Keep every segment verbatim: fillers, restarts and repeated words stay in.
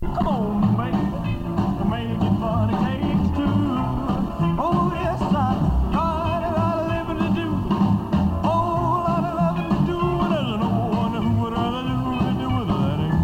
Come on, baby, I'm making funny cakes too. Oh, yes, I got a lot of living to do. Oh, a lot of loving to do. And there's no one who would rather do to do with that ain't.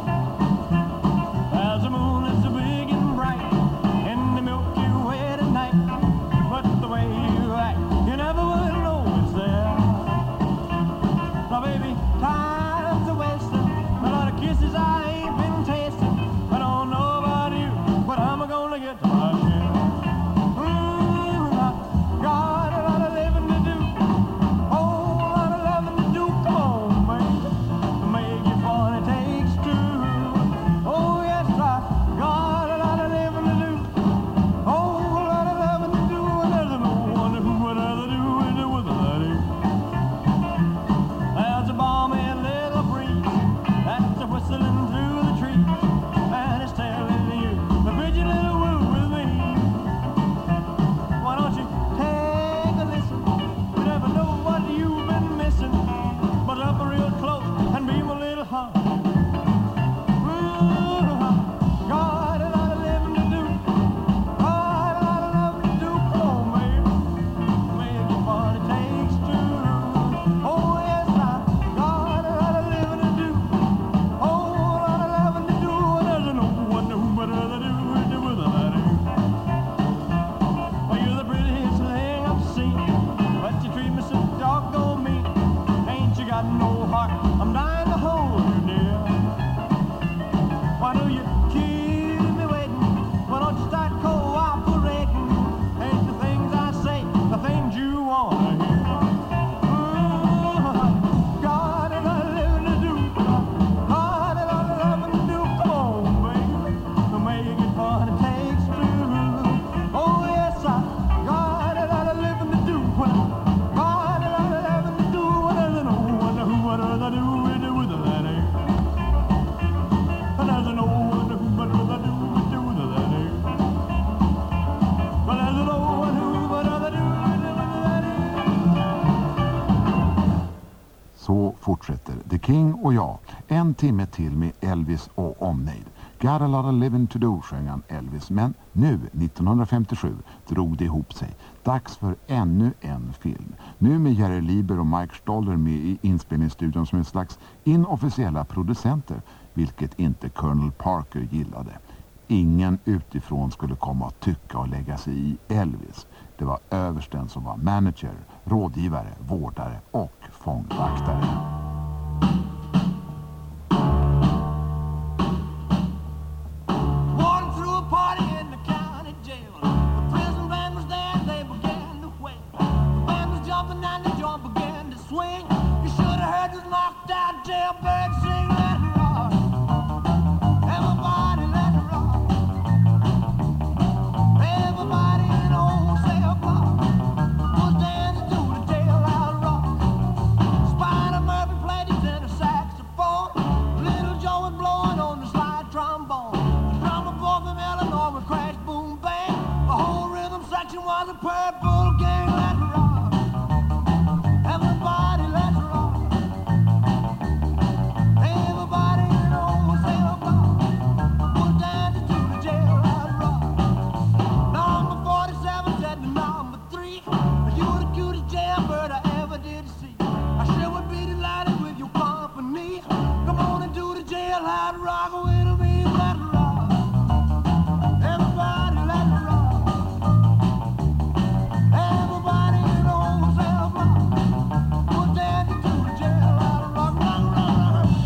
As the moon is so big and bright in the Milky Way tonight, but the way you act, you never would know it's there. Now, baby, time's a wasting. A lot of kisses I ain't been tasting. I don't know about you, but I'm gonna get to my share. Mm, I got a lot of living to do. Oh, a lot of loving to do. Come on, baby, make it fun, it takes two. Oh, yes, I got a lot of living to do. Oh, a lot of loving to do. And there's no one who would rather do it with that ain't. There's a balmy little breeze that's a whistling through the trees, and it's telling you the pretty little woo with me. Why don't you take a listen? You never know what you've been missing. But up real close and be my little heart. Ooh, got a lot of living to do. Got a lot of loving to do. Come on, baby, make it fun, it takes two. Oh, yes, I got a lot of living to do. Oh, a lot of loving to do. And there's no one who would rather do it with that ain't. Well, you're the prettiest thing I've seen, but you treat me so doggone mean. Ain't you got no heart? I'm dying to hold you, dear. Why do you keep me waiting? Why don't you start cooperating? Ain't the things I say the things you want to hear? Ooh, got a lot of living to do. Got a lot of loving to do. Come on, baby, make it fun, it takes two. Oh, yes, I got a lot of living to do. Got a lot of loving to do. And there's no one who would rather do it with that ain't. And there's no one who would rather do it with that ain't. But there's no one who would rather do it with that ain't. Så fortsätter The King och jag. En timme till med Elvis och omnejd. Got a lot of living to do, sjöng han Elvis. Men nu, nittonhundrafemtiosju, drog det ihop sig. Dags för ännu en film. Nu med Jerry Lieber och Mike Stoller med i inspelningsstudion som en slags inofficiella producenter, vilket inte Colonel Parker gillade. Ingen utifrån skulle komma att tycka och lägga sig i Elvis. Det var översten som var manager, rådgivare, vårdare och fångvaktare. Walking through a party in the county jail. The prison band was there, they began to wail. The band was jumping and the joint began to swing. You should have heard this knocked out jailbird sing, let it rock. Everybody let it rock. Everybody in the old cell block was dancing to the jailhouse rock. Spider Murphy played his tenor saxophone. Little Joe was blowing on the slide trombone. The drummer boy from Illinois would crash, boom, bang. The whole rhythm section was a purple gang. Let's rock. Everybody, let's rock. Everybody in the old cell block was dancing to the jailhouse rock. Number forty-seven said to number three, you're the cutest jailbird I ever did see. I sure would be delighted with your company. Come on and do the jailhouse rock with me. Let's rock. Everybody, let's rock. Everybody in the old cell block was dancing to the jailhouse rock. Rock, rock, rock.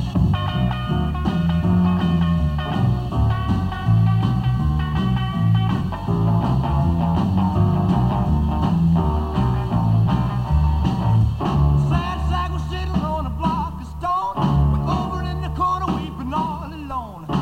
Sad sack was sitting on a block of stone, way over in the corner weeping all alone.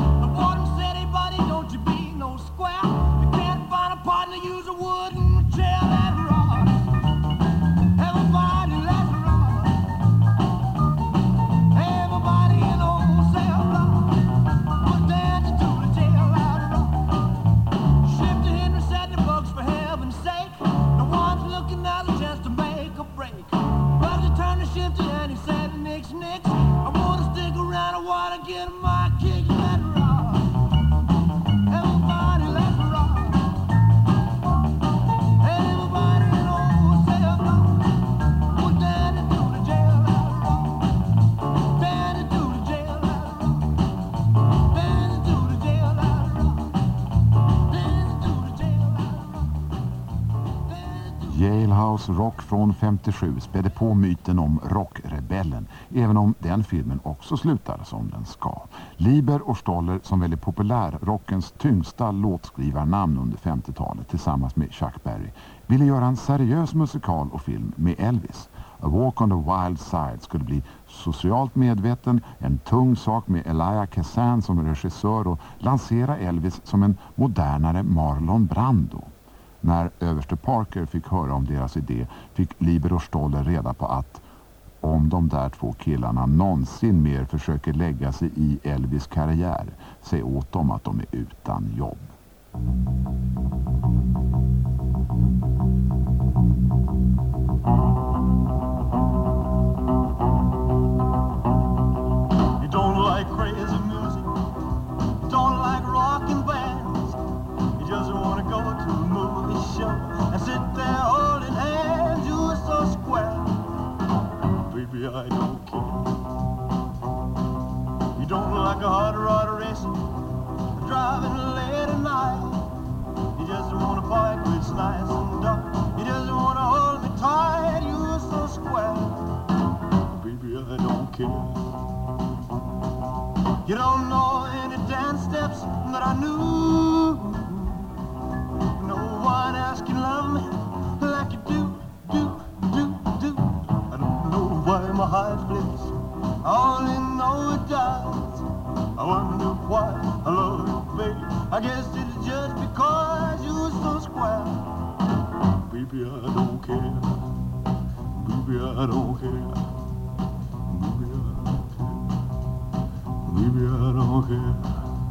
House Rock från femtiosju spädde på myten om rockrebellen, även om den filmen också slutar som den ska. Lieber och Stoller, som väljer populärrockens tyngsta låtskrivarnamn under femtiotalet tillsammans med Chuck Berry, ville göra en seriös musikal och film med Elvis. A Walk on the Wild Side skulle bli socialt medveten, en tung sak med Elia Kazan som regissör och lansera Elvis som en modernare Marlon Brando. När överste Parker fick höra om deras idé fick Lieber och Stoller reda på att om de där två killarna någonsin mer försöker lägga sig i Elvis karriär, säg åt dem att de är utan jobb. You don't like crazy music, you don't like rockin' bands, you just wanna go to a movie show and sit there holding hands. You're so square, baby, I don't care. You don't like a hot rod racing, driving late at night. You just wanna park where it's nice and dark. You just wanna hold me tight. You're so square, baby, I don't care. You don't know any dance steps that I knew. No one else can love me like you do, do, do, do. I don't know why my heart flips, I only know it does. I wonder why I love you, baby. I guess it's just because you're so square. Baby, I don't care. Baby, I don't care. Baby, I don't care. Baby, I don't care.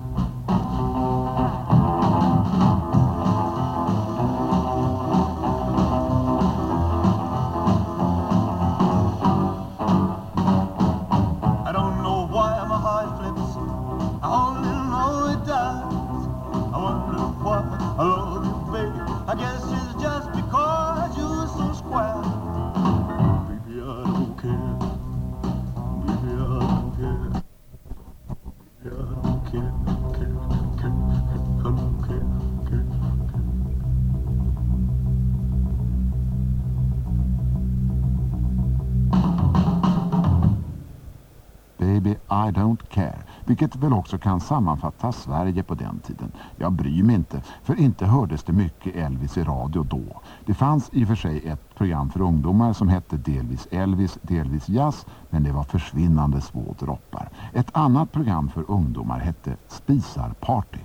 I don't care, vilket väl också kan sammanfatta Sverige på den tiden. Jag bryr mig inte, för inte hördes det mycket Elvis i radio då. Det fanns i och för sig ett program för ungdomar som hette delvis Elvis, delvis jazz, men det var försvinnande små droppar. Ett annat program för ungdomar hette Spisarparty.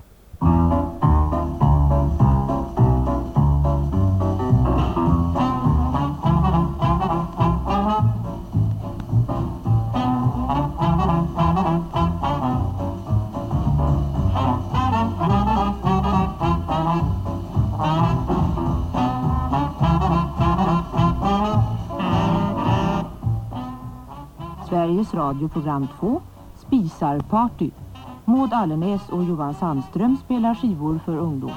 Sveriges Radio program två, Spisarparty. Maud Allenäs och Johan Sandström spelar skivor för ungdom.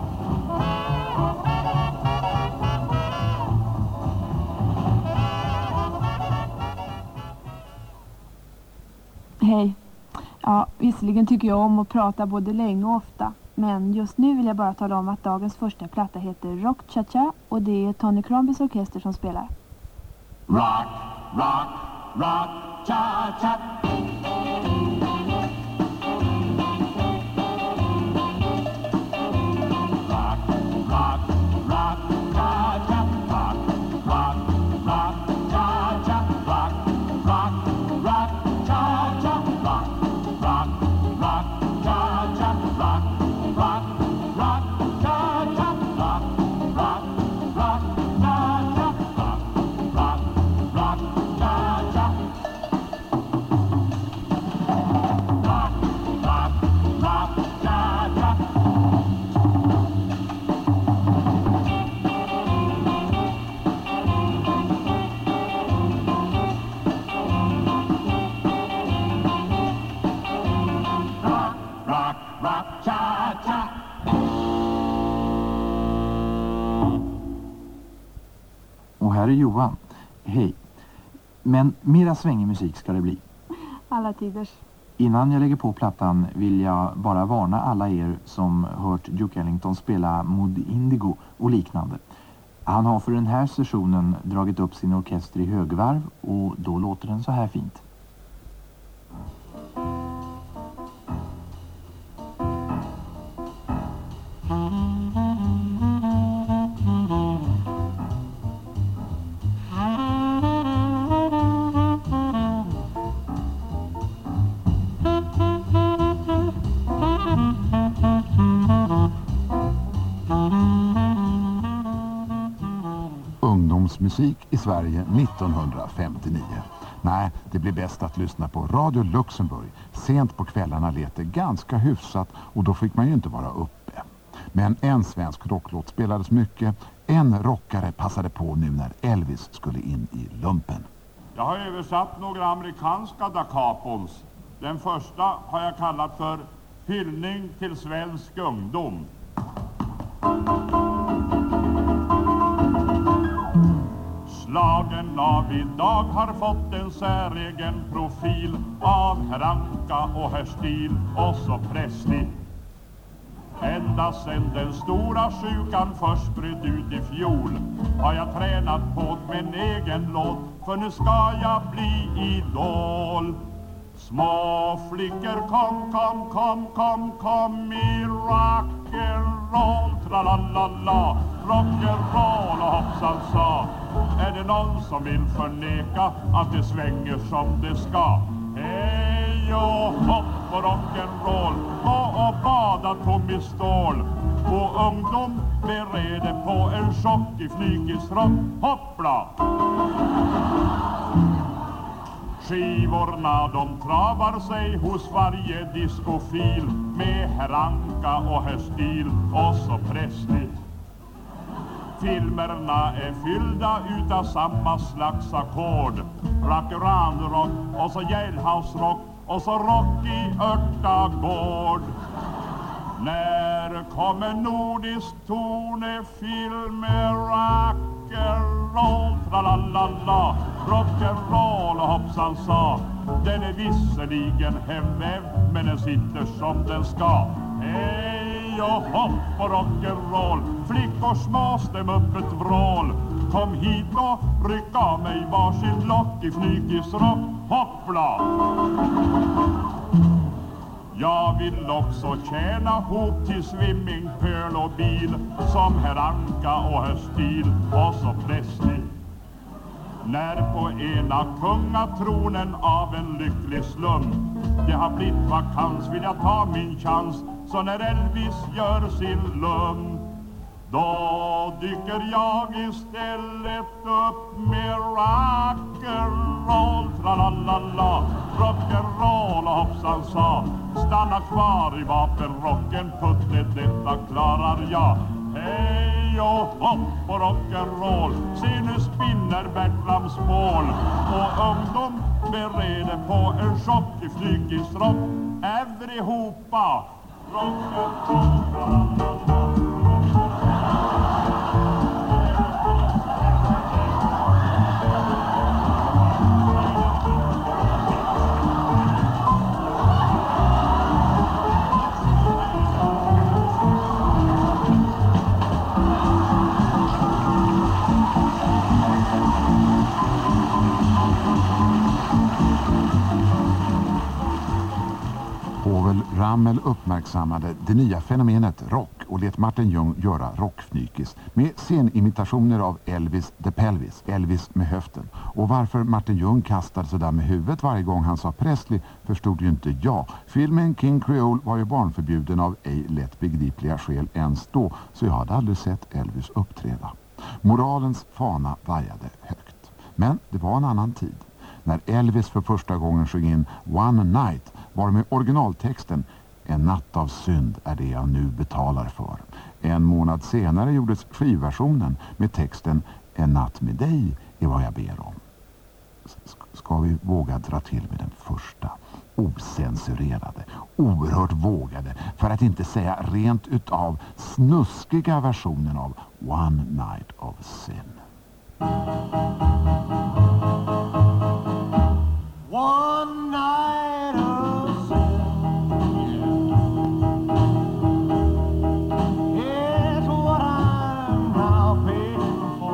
Hej. Ja, visserligen tycker jag om att prata både länge och ofta. Men just nu vill jag bara tala om att dagens första platta heter Rock Cha-Cha och det är Tony Crombys orkester som spelar. Rock, rock, rock, cha-cha. Och här är Johan. Hej. Men mera svängig musik ska det bli. Alla tiders. Innan jag lägger på plattan vill jag bara varna alla er som hört Duke Ellington spela Mood Indigo och liknande. Han har för den här sessionen dragit upp sin orkester i högvarv och då låter den så här fint. Ungdomsmusik i Sverige nittonhundrafemtionio. Nej, det blir bäst att lyssna på Radio Luxemburg. Sent på kvällarna lät det ganska hyfsat och då fick man ju inte vara uppe. Men en svensk rocklåt spelades mycket. En rockare passade på nu när Elvis skulle in i lumpen. Jag har översatt några amerikanska Da Capons. Den första har jag kallat för Hyllning till svensk ungdom. Slagen av idag har fått en säregen profil av Herr Anka och Herr Stil och så Presley. Ända sedan den stora sjukan först bröt ut i fjol har jag tränat på min egen låt, för nu ska jag bli idol. Små flickor, kom, kom, kom, kom, kom i rock'n'roll, tralalala, rock'n'roll och hoppsan sa. Är det någon som vill förneka att det svänger som det ska? Hej och hopp och rock'n'roll, gå och bada Tommy Stål. Och ungdom bereder på en chock i flygisrock, hoppla! Skivorna de travar sig hos varje discofil med Herr Anka och Herr Stil och så Presley. Filmerna är fyllda utav samma slags ackord. Rock-around rock och så jailhouse rock och så rock i örtagård. När kommer nordisk tonefilm med rock'n'roll, tralalala, rock'n'roll och hoppsan sa. Den är visserligen hemväv men den sitter som den ska. Hej och hopp och rock'n'roll, flickor små stäm upp ett vrål. Kom hit och ryck av mig varsin lock i flygisrock, hoppla! Jag vill också tjäna hop till swimming, pöl och bil som Herr Anka och Herr Stil och så Presley. När på ena kungatronen av en lycklig slum det har blivit vakans vill jag ta min chans. Så när Elvis gör sin lum då dyker jag istället upp med rock'n'roll, tralalala, rock'n'roll och hoppsan sa. Stanna kvar i vapenrocken, putte, detta klarar jag. Hej och hopp och rock'n'roll, se nu spinner Bertrams bål. Och ungdom bereder på en chock i flygisrock. Everyhopa, rock'n'roll, tralalala. Povel Ramel uppmärksammade det nya fenomenet rock och lät Martin Ljung göra rockfnykis med scenimitationer av Elvis the Pelvis, Elvis med höften. Och varför Martin Ljung kastade sig där med huvudet varje gång han sa Presley förstod ju inte jag. Filmen King Creole var ju barnförbjuden av ej lätt begripliga skäl ens då, så jag hade aldrig sett Elvis uppträda. Moralens fana vajade högt. Men det var en annan tid. När Elvis för första gången sjöng in One Night var med originaltexten En natt av synd är det jag nu betalar för. En månad senare gjordes skivversionen med texten En natt med dig är vad jag ber om. Ska vi våga dra till med den första osensurerade, oerhört vågade, för att inte säga rent utav snuskiga versionen av One Night of Sin. One night of sin is what I'm now paying for.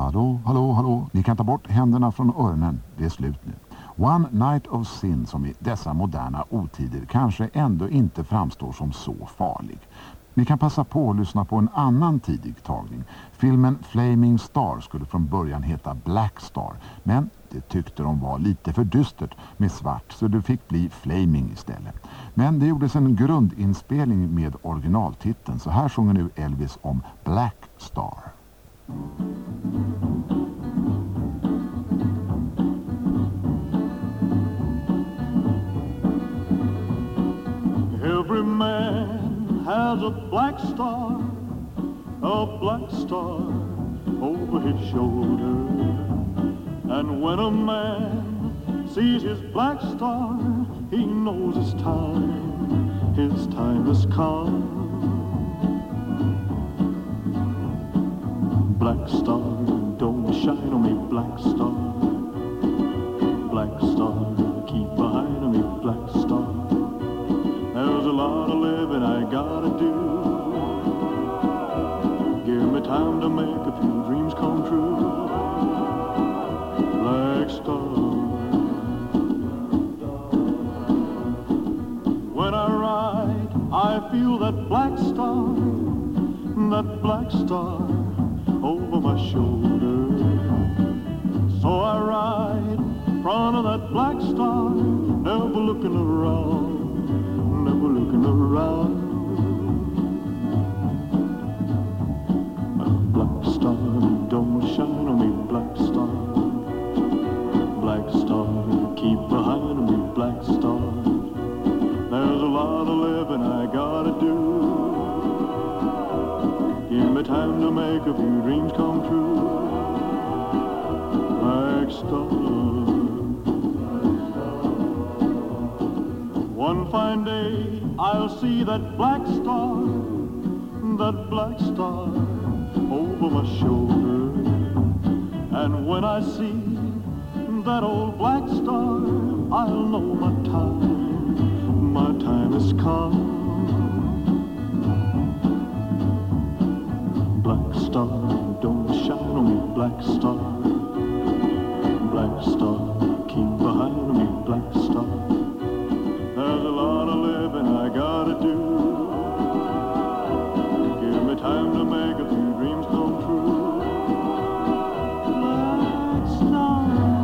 Hallå, hallå, hallå. Ni kan ta bort händerna från öronen. Det är slut nu. One Night of Sin, som i dessa moderna otider kanske ändå inte framstår som så farlig. Ni kan passa på att lyssna på en annan tidig tagning. Filmen Flaming Star skulle från början heta Black Star, men det tyckte de var lite för dystert med svart, så det fick bli Flaming istället. Men det gjordes en grundinspelning med originaltiteln, så här sjunger nu Elvis om Black Star. Every man has a black star, a black star over his shoulder. And when a man sees his black star, he knows his time, his time has come. Black star, don't shine on me, black star. Black star, keep behind me, black star. There's a lot of living I gotta do. Give me time to make a few dreams come true. Black star. When I ride, I feel that black star, that black star over my shoulder. So I ride in front of that black star, never looking around, never looking around. Black star, don't shine on me, black star. Black star, keep behind me, black star. There's a lot of living I gotta do. Give me time to make a few dreams come true. Black star. One fine day I'll see that black star, that black star over my shoulder. And when I see that old black star, I'll know my time, my time has come. Black star, don't shine on me, black star. Black star, keep behind me, black star. There's a lot of living I gotta do. Give me time to make a few dreams come true. Black star.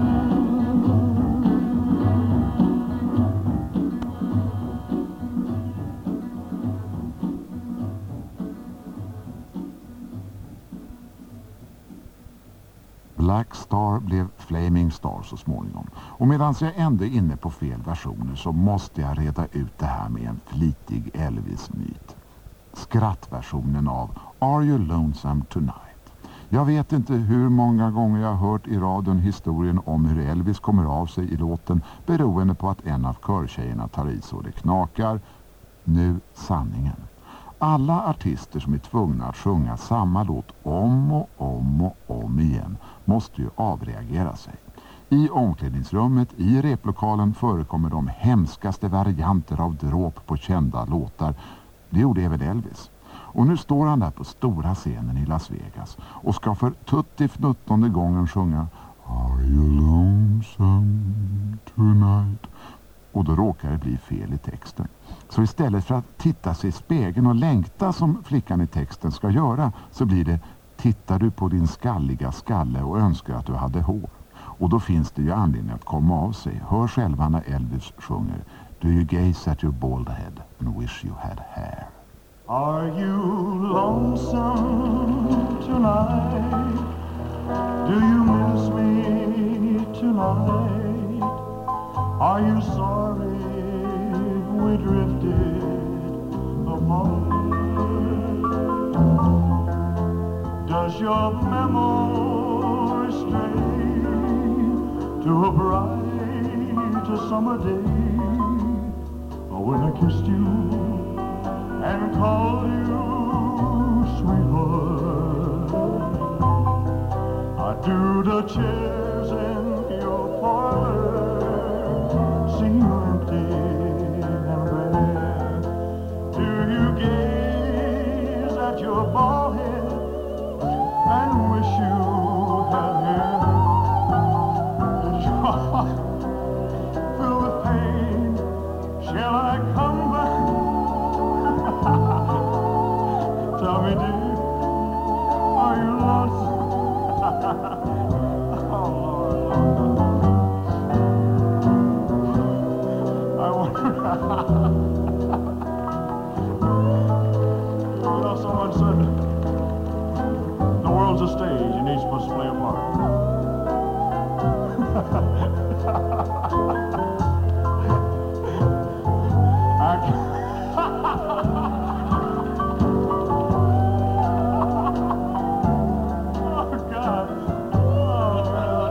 Black Star blev Flaming Star så småningom. Och medan jag ändå är inne på fel versioner så måste jag reda ut det här med en flitig Elvis-myt. Skrattversionen av Are You Lonesome Tonight? Jag vet inte hur många gånger jag har hört i radion historien om hur Elvis kommer av sig i låten beroende på att en av körtjejerna tar i så det knakar. Nu sanningen. Alla artister som är tvungna att sjunga samma låt om och om och om igen måste ju avreagera sig. I omklädningsrummet, i replokalen förekommer de hemskaste varianter av dråp på kända låtar. Det gjorde även Elvis. Och nu står han där på stora scenen i Las Vegas och ska för tuttifnuttonde gången sjunga Are you lonesome tonight? Och då råkar det bli fel i texten. Så istället för att titta sig i spegeln och längta som flickan i texten ska göra så blir det tittar du på din skalliga skalle och önskar att du hade hår. Och då finns det ju anledning att komma av sig. Hör själva när Elvis sjunger Do you gaze at your bald head and wish you had hair? Are you lonesome tonight? Do you miss me tonight? Are you sorry we drifted apart? Does your memory stray to a bright summer day? Or when I kissed you and called you sweetheart? Or do the chairs in your parlor seem empty and bare? Do you gaze at your bald head and wish you had the stage and each must play a part. I can't. Oh, God. Oh,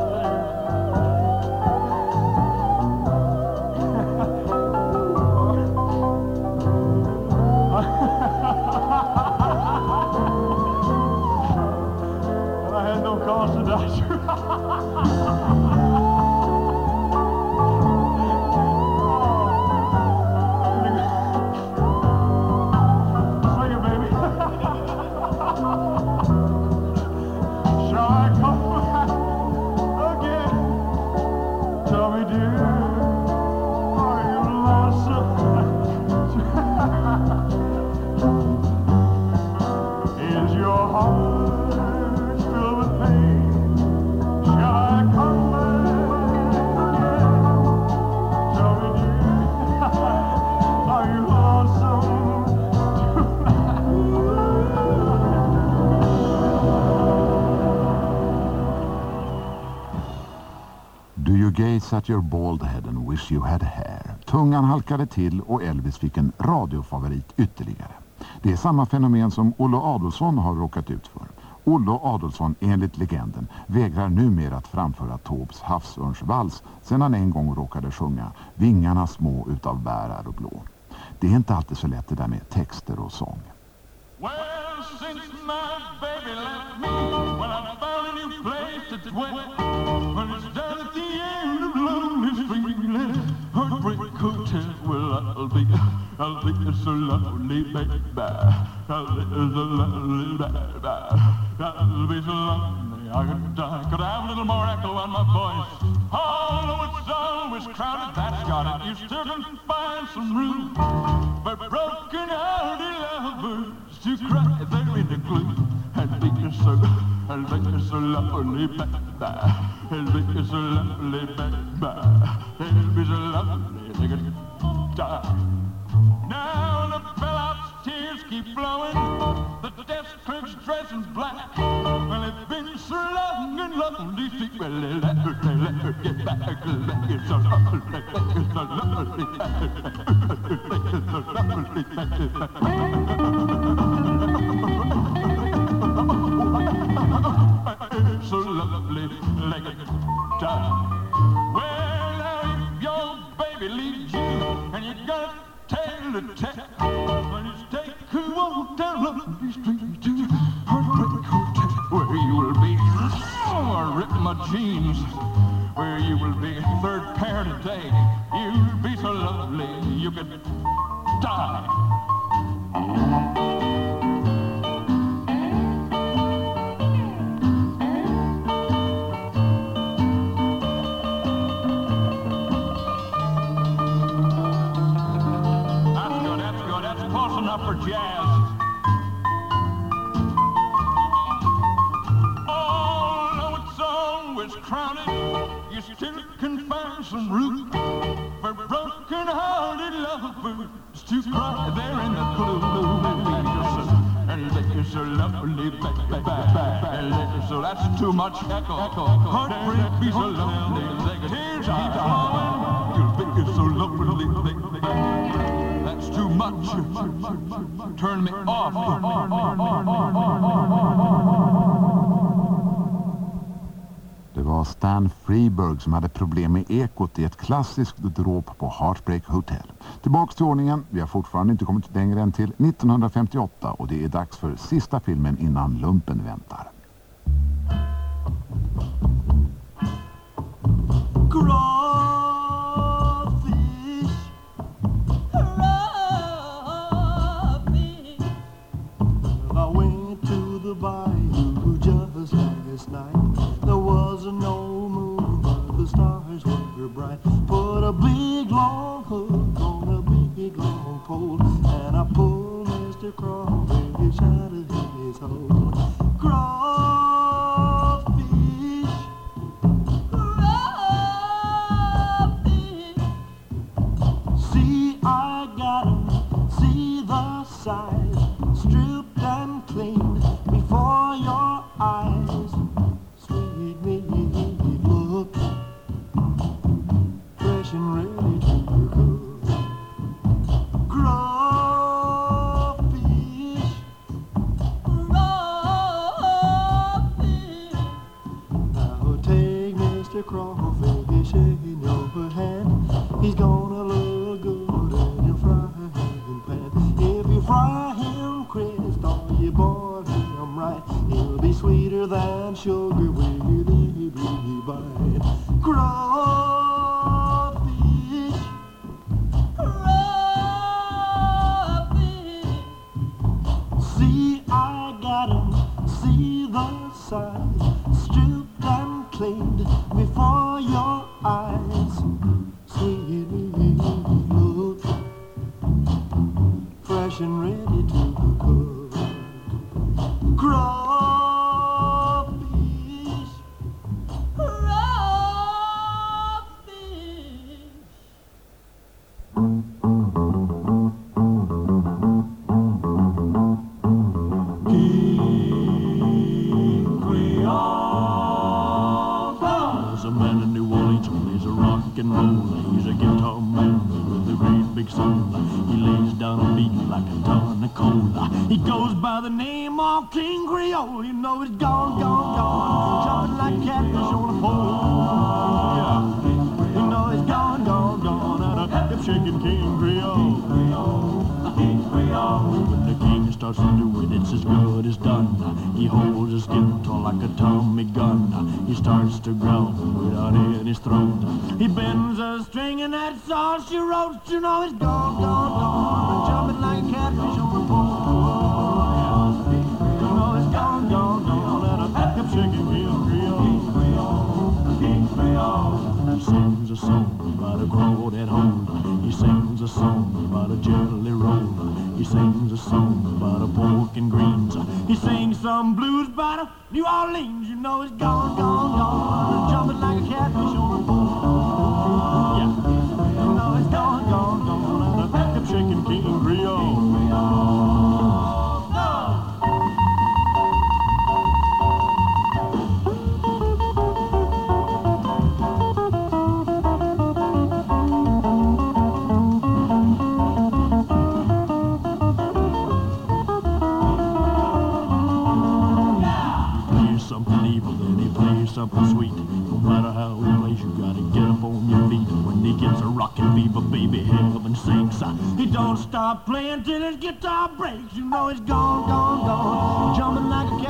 and I had no cause to die. Gaze at your bald head and wish you had hair. Tungan halkade till och Elvis fick en radiofavorit ytterligare. Det är samma fenomen som Olle Adolphson har råkat ut för. Olle Adolphson, enligt legenden, vägrar numera att framföra Taubes havsörnsvals sedan han en gång råkade sjunga Vingarna små utav bär är och blå. Det är inte alltid så lätt det där med texter och sång. Well, since my baby left me, when I found a new place to dwell, when it's down at the end of Lonely Street, Heartbreak Hotel, well, I'll be, I'll be so lonely, baby, I'll be so lonely, baby, I'll be so lonely, I could die, could I have a little more echo on my voice? Oh, it's always crowded, that's got it, you still can find some room for broken-hearted lovers to cry there in the gloom. And be so, and be so lonely, baby. And be so lonely, baby. And be so lonely, they could die. Now the bellhop's tears keep flowing. The desk clerk's dressing black. Well, it's been so long and lonely, see, well, let her, let her get back. Let her so lonely, let her so lonely, let her so lonely, let her so lovely, like a time. Well, now if your baby leaves you and you gotta tell the tale, when it's take her walk down Lonely Street to Heartbreak Hotel, where you will be, oh, I rip my jeans, where you will be third pair today. You'll be so lovely you could die. For jazz. Although it's always crowded, you still can find some room for broken-hearted lovers to cry there in the gloom. And they are so lovely, baby, baby. So that's too much echo. Heartbreak be so lonely, tears keep flowing. You'll be so lonely, that's too much. Turn me off. Det var Stan Freberg som hade problem med ekot i ett klassiskt dråp på Heartbreak Hotel. Tillbaks till ordningen. Vi har fortfarande inte kommit längre än till nittonhundrafemtioåtta och det är dags för sista filmen innan lumpen väntar. Bayou just last night. There was no moon, but the stars were bright. Put a big long hook on a big long pole, and I pulled Mister Crawfish out of his hole. Crawfish, crawfish. See, I got him. See the size, stripped and clean before your eyes. crawfish in your hand. He's gonna look good in your frying pan. If you fry him crisp or you boil him right, he'll be sweeter than sugar with every bite. Crawfish, crawfish. See, I got him, see the size, stripped and cleaned before your eyes. Sweet, look, fresh and ready to cook. Crawfish, crawfish. King Creole. There's a man in New Orleans, he's a rock and roller. He's a guitar man with a great big soul. He lays down a beat like a ton of cola. He goes by the name of King Creole. You know he's gone, gone, gone, jumping like a catfish on a pole. Yeah. You know he's gone, gone, gone, and a hip shaking King Creole. King Creole. When the king starts to do it, it's as good as done. He holds his guitar like a Tommy gun. He starts to growl without in his throat. He bends a string and that's all she wrote. You know he's gone, gone, gone, jumping like a catfish on a pole. You know he's gone, gone, gone, and a hip shaking King Creole. King Creole. He sings a song about a crawdad hole. He sings a song about a jelly roll. He sings a song about a pork and greens. He sings some blues about a New Orleans. You know he's gone, gone, gone, jumping like a catfish on a pole. Yeah, you know he's gone, gone, gone, and a hip shaking King Creole. Something sweet, no matter how he plays, you gotta get up on your feet. When he gets a rockin' fever, baby, heaven sinks. He don't stop playing till his guitar breaks. You know he's gone, gone, gone, jumping like a